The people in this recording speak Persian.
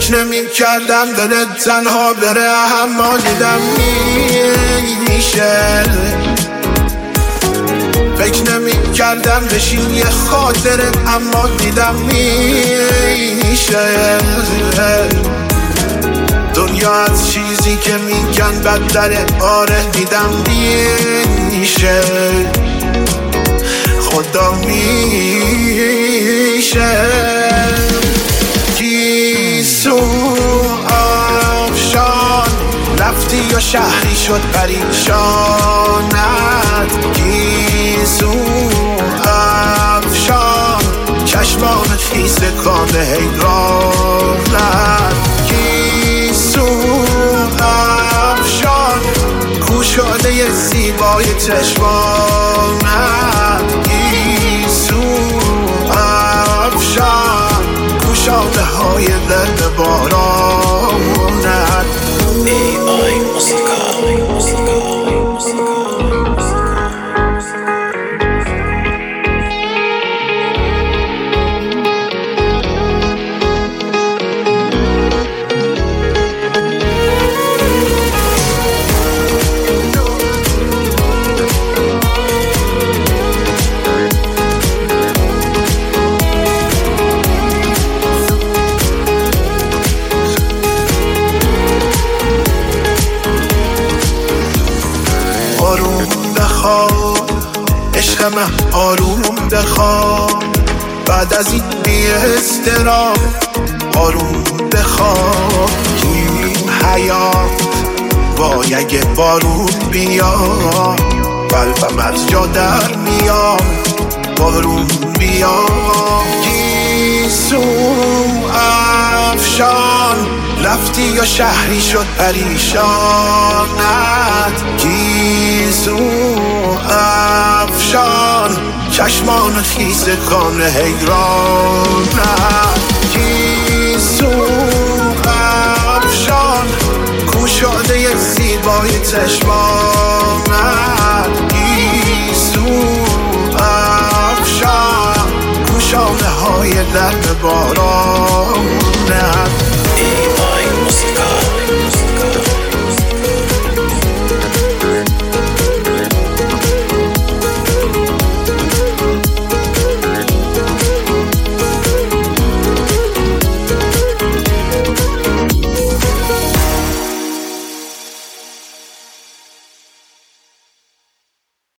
فکر نمی کردم دلت تنها بره، اما دیدم میشه. فکر نمی کردم بشین یه خاطره، اما دیدم میشه. دنیا از چیزی که میگن بدتره، آره دیدم میشه. خدا میشه. گیسو آفشان رفتی یا شهری شد پریشانت. گیسو آفشان چشمان خیس کانه حیرانت. گیسو آفشان گوشاده زیبای چشمانت. گیسو آفشان گوشاده های درد بارانت. AI موسیقی. آروم بخواب عشق من، آروم بخواب بعد از این بی اضطراب. آروم بخواب این حیات، وای اگه بارون بیاد قلبم از جا در میاد. بارون بیاد. گیسو افشان رفتی یا شهری شد پریشانت. گیسو افشان چشمان خیس کانه حیرانت. گیسو افشان گوشاده زیبای چشمانت. گیسو افشان گوشاده های درد بارانت.